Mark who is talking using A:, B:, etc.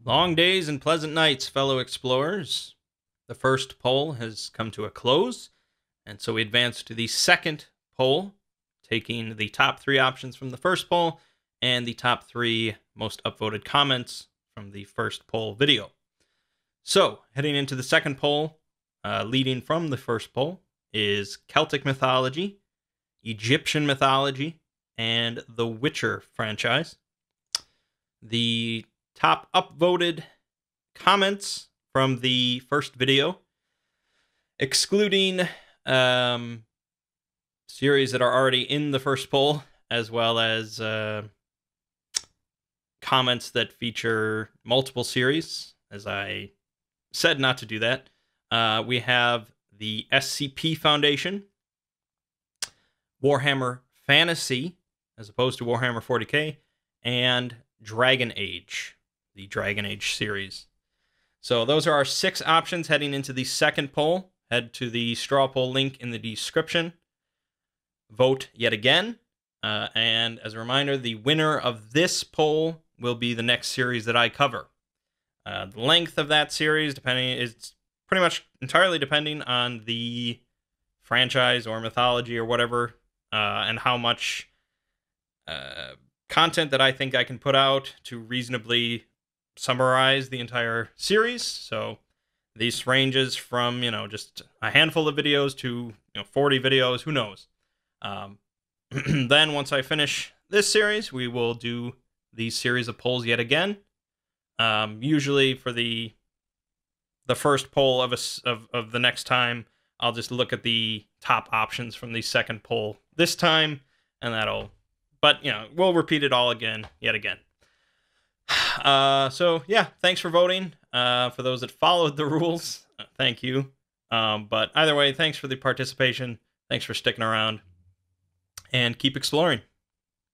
A: Long days and pleasant nights, fellow explorers. The first poll has come to a close, and so we advance to the second poll, taking the top three options from the first poll and the top three most upvoted comments from the first poll video. So, heading into the second poll, leading from the first poll, is Celtic mythology, Egyptian mythology, and the Witcher franchise. The top upvoted comments from the first video, excluding series that are already in the first poll, as well as comments that feature multiple series, as I said not to do that. We have the SCP Foundation, Warhammer Fantasy, as opposed to Warhammer 40k, and Dragon Age, the Dragon Age series. So those are our 6 options heading into the second poll. Head to the straw poll link in the description. Vote yet again. And as a reminder, the winner of this poll will be the next series that I cover. The length of that series is pretty much entirely depending on the franchise or mythology or whatever, and how much content that I think I can put out to reasonably summarize the entire series. So this ranges from, just a handful of videos to, 40 videos, who knows. Then once I finish this series, we will do the series of polls yet again. Usually for the first poll of the next time, I'll just look at the top options from the second poll this time, and but we'll repeat it all again, yet again. So yeah, thanks for voting. For those that followed the rules, thank you. But either way, thanks for the participation. Thanks for sticking around, and keep exploring.